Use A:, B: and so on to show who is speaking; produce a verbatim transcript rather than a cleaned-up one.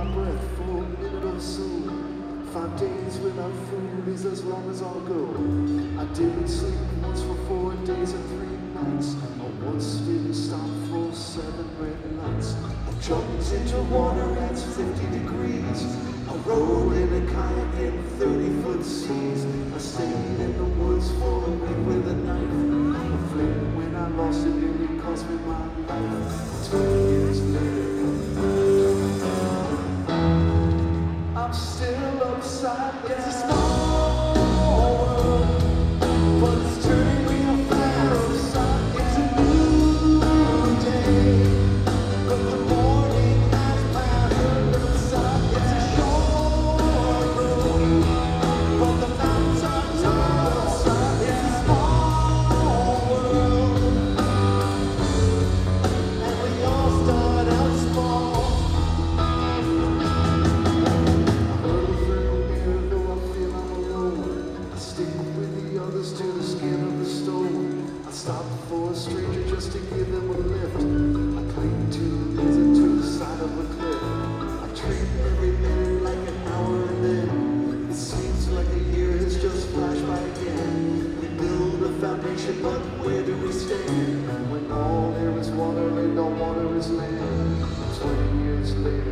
A: my breath for a minute or so. Five days without food is as long as I'll go. I didn't sleep once for four days and three nights. I once didn't stop for seven red lights. I jumped into water at fifty degrees. I rode in a kayak in thirty foot seas. I stayed in the woods for a week with a knife. A flame when I lost it nearly cost me my life. Twenty years later, I'm still upside down. It's a small world, but it's turning me fast. It's a new day, but the morning has passed. Upside down. It's a short road, but the nights are tall. Upside down. It's a small world, and we all start out small. To the skin of the stone, I stopped for a stranger just to give them a lift. I cling to the lizard to the side of a cliff. I treat every minute like an hour, and then it seems like a year has just flashed by again. We build a foundation, but where do we stand when all there is water and all water is land? Twenty years later.